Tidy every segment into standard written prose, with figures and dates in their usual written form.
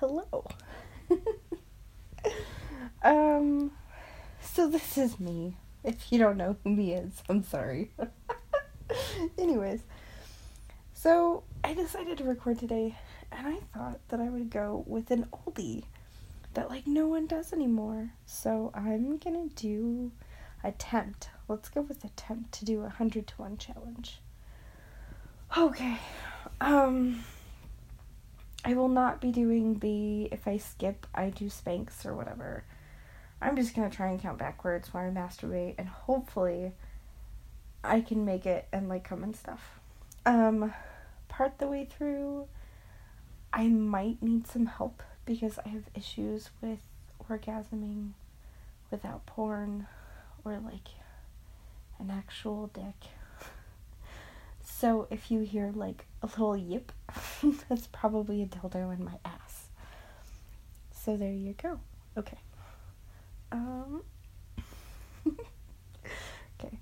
hello. um, so this is me. If you don't know who me is, I'm sorry. Anyways, so I decided to record today, and I thought that I would go with an oldie that, no one does anymore. So I'm gonna let's go with attempt to do 100 to 1 challenge. Okay, I will not be doing if I skip, I do Spanx or whatever. I'm just gonna try and count backwards while I masturbate, and hopefully I can make it and come and stuff. Part the way through, I might need some help because I have issues with orgasming without porn or an actual dick. So if you hear a little yip, that's probably a dildo in my ass. So there you go. Okay. Okay.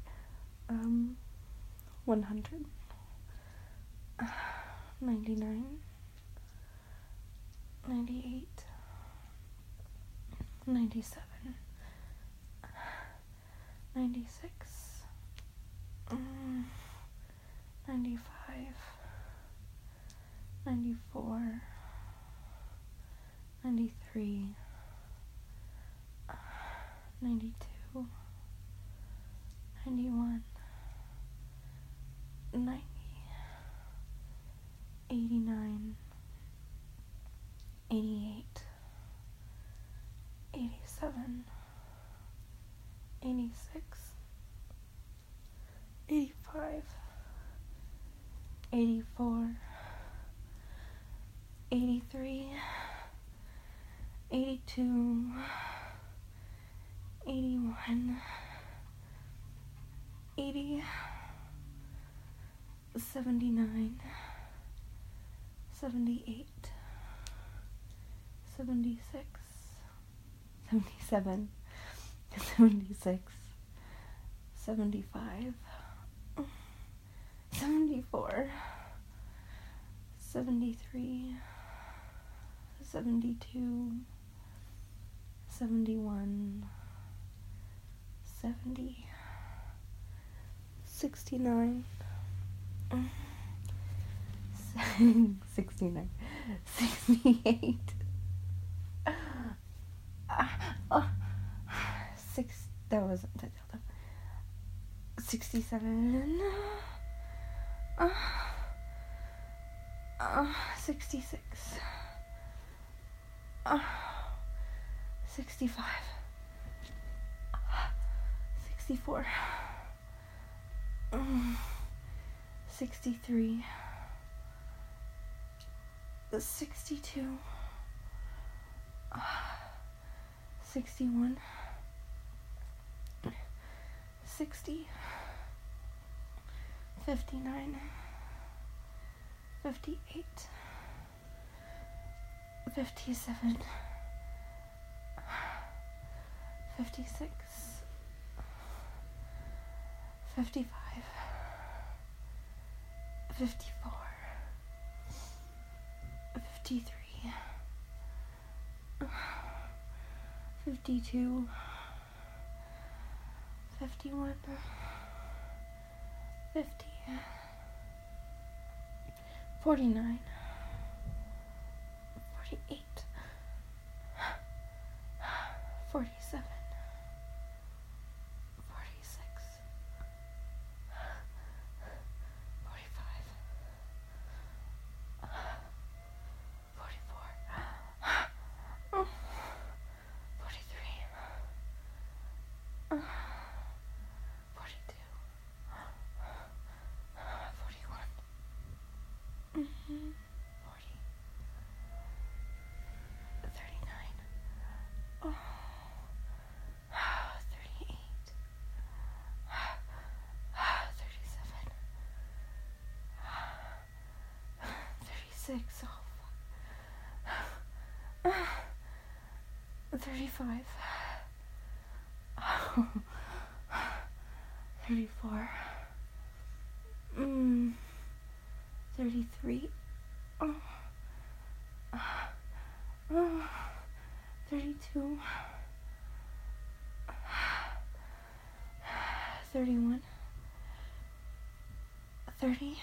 100. 99. 98. 97. 96. 95. 94. 93. 92. 91. 90. 89. 88. 87. 86. 85. 84. 83. 82. 81. 80. 79. 78. 76. 77. 76. 75. 74. 73. 72. 71. 70. 69. 69. 68. 67. 66. 65. 64. 63. 62. 61. 60. 59. 58. 57. 56. 55. 54. 53. 52. 51. 50. 49. 48. 47. 46. 45. 44. 43. 42. 41. 40. 39. 38. 37. 36. 35. 34. 33. 32, 31, 30,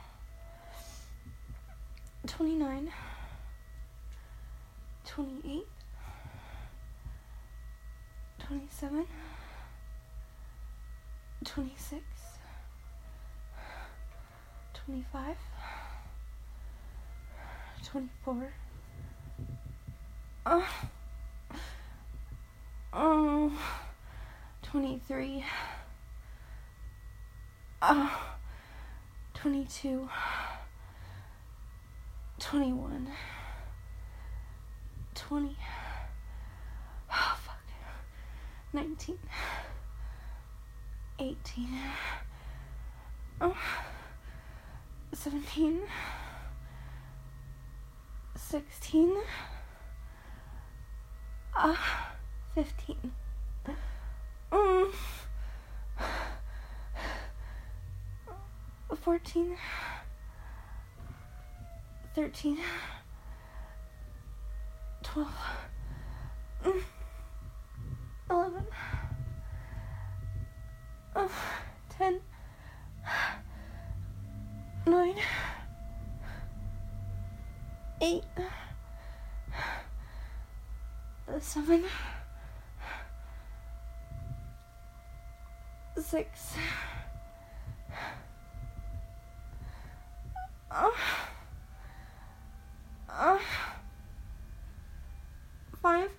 29, 28, 27, 26, 25, 24, 23, 22, 21, 20, 19, 18, 17, 16, 15, 14, 13, 12, 11, 10, 9, 8, 7, 6, 5,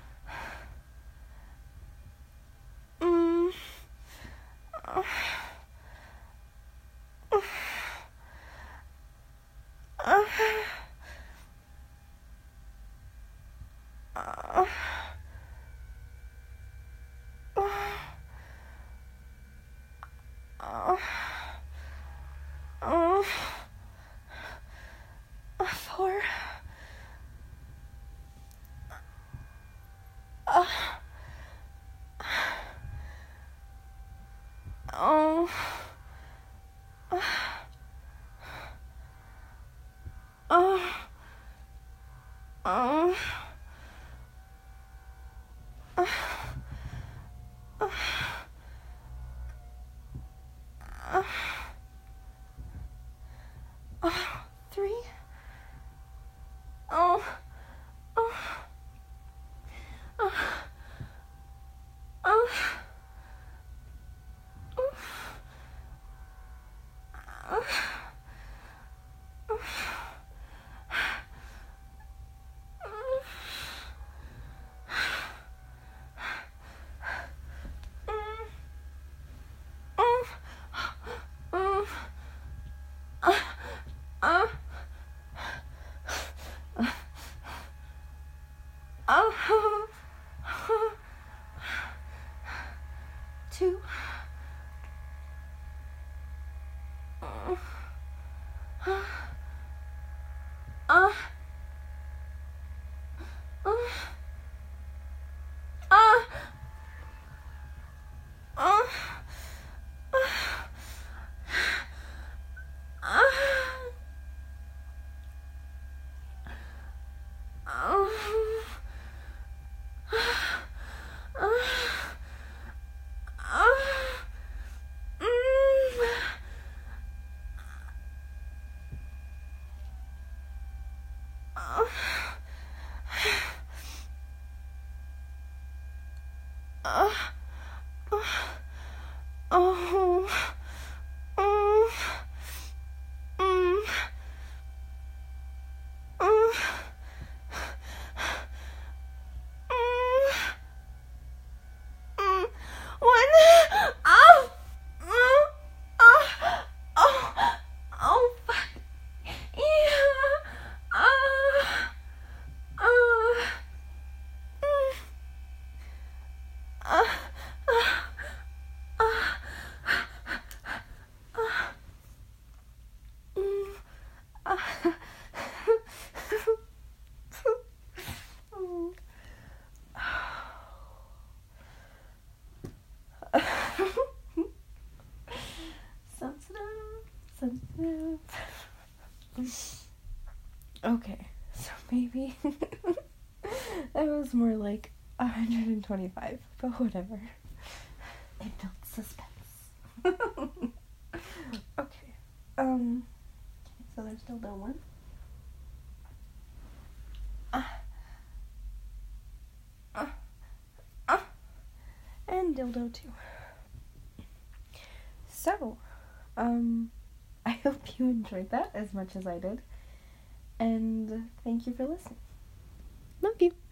4, 3, 2, sensitive. Okay, so maybe That was more like 125, but whatever. It built suspense. Okay. So there's still no one. And dildo too. So, I hope you enjoyed that as much as I did. And thank you for listening. Love you.